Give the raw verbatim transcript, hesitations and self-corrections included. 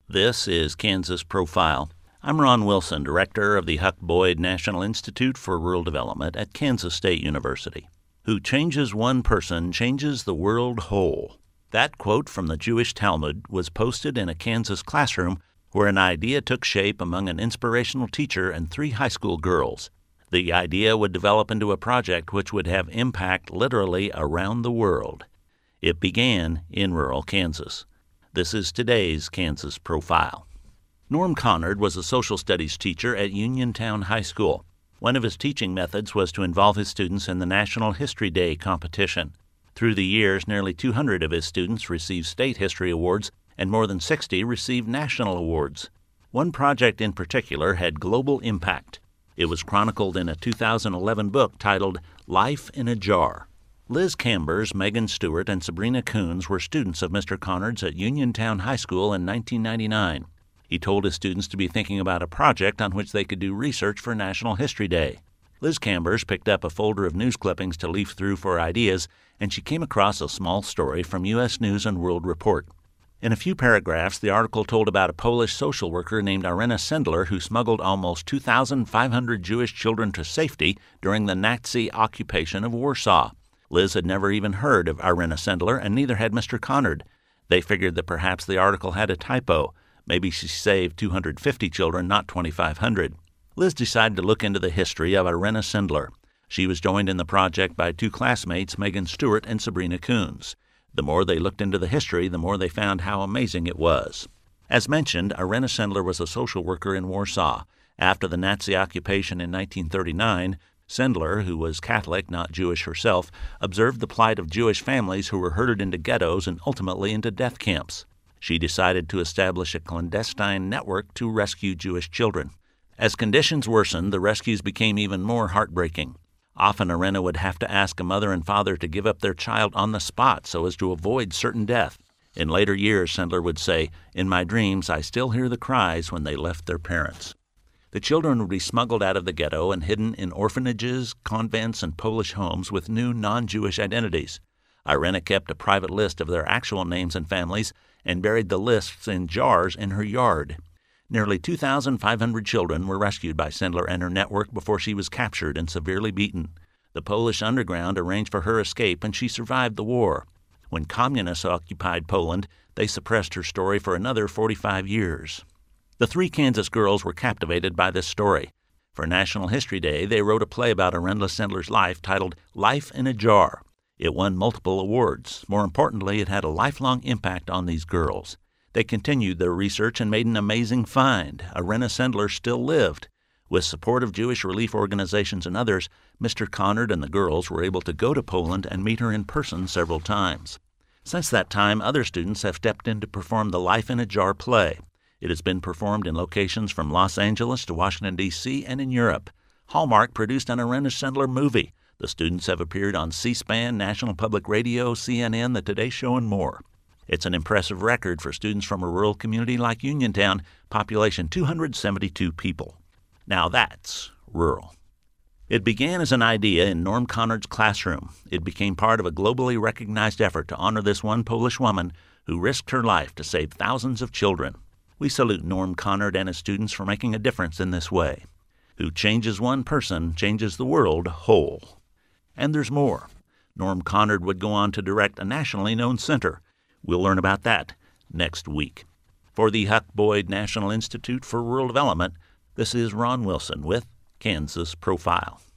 This is Kansas Profile. I'm Ron Wilson, director of the Huck Boyd National Institute for Rural Development at Kansas State University. Who changes one person changes the world whole. That quote from the Jewish Talmud was posted in a Kansas classroom where an idea took shape among an inspirational teacher and three high school girls. The idea would develop into a project which would have impact literally around the world. It began in rural Kansas. This is today's Kansas Profile. Norm Connard was a social studies teacher at Uniontown High School. One of his teaching methods was to involve his students in the National History Day competition. Through the years, nearly two hundred of his students received state history awards, and more than sixty received national awards. One project in particular had global impact. It was chronicled in a two thousand eleven book titled Life in a Jar. Liz Cambers, Megan Stewart, and Sabrina Coons were students of Mister Connard's at Uniontown High School in nineteen ninety-nine. He told his students to be thinking about a project on which they could do research for National History Day. Liz Cambers picked up a folder of news clippings to leaf through for ideas, and she came across a small story from U S News and World Report. In a few paragraphs, the article told about a Polish social worker named Irena Sendler who smuggled almost two thousand five hundred Jewish children to safety during the Nazi occupation of Warsaw. Liz had never even heard of Irena Sendler, and neither had Mister Connard. They figured that perhaps the article had a typo. Maybe she saved two hundred fifty children, not twenty-five hundred. Liz decided to look into the history of Irena Sendler. She was joined in the project by two classmates, Megan Stewart and Sabrina Coons. The more they looked into the history, the more they found how amazing it was. As mentioned, Irena Sendler was a social worker in Warsaw. After the Nazi occupation in nineteen thirty-nine, Sendler, who was Catholic, not Jewish herself, observed the plight of Jewish families who were herded into ghettos and ultimately into death camps. She decided to establish a clandestine network to rescue Jewish children. As conditions worsened, the rescues became even more heartbreaking. Often Irena would have to ask a mother and father to give up their child on the spot so as to avoid certain death. In later years, Sendler would say, "In my dreams, I still hear the cries when they left their parents." The children would be smuggled out of the ghetto and hidden in orphanages, convents, and Polish homes with new non-Jewish identities. Irena kept a private list of their actual names and families and buried the lists in jars in her yard. Nearly two thousand five hundred children were rescued by Sendler and her network before she was captured and severely beaten. The Polish underground arranged for her escape, and she survived the war. When communists occupied Poland, they suppressed her story for another forty-five years. The three Kansas girls were captivated by this story. For National History Day, they wrote a play about Irena Sendler's life titled Life in a Jar. It won multiple awards. More importantly, it had a lifelong impact on these girls. They continued their research and made an amazing find. Irena Sendler still lived. With support of Jewish relief organizations and others, Mister Connard and the girls were able to go to Poland and meet her in person several times. Since that time, other students have stepped in to perform the Life in a Jar play. It has been performed in locations from Los Angeles to Washington, D C, and in Europe. Hallmark produced an Irena Sendler movie. The students have appeared on C-SPAN, National Public Radio, C N N, The Today Show, and more. It's an impressive record for students from a rural community like Uniontown, population two hundred seventy-two people. Now that's rural. It began as an idea in Norm Connard's classroom. It became part of a globally recognized effort to honor this one Polish woman who risked her life to save thousands of children. We salute Norm Connard and his students for making a difference in this way. Who changes one person changes the world whole. And there's more. Norm Connard would go on to direct a nationally known center. We'll learn about that next week. For the Huck Boyd National Institute for Rural Development, this is Ron Wilson with Kansas Profile.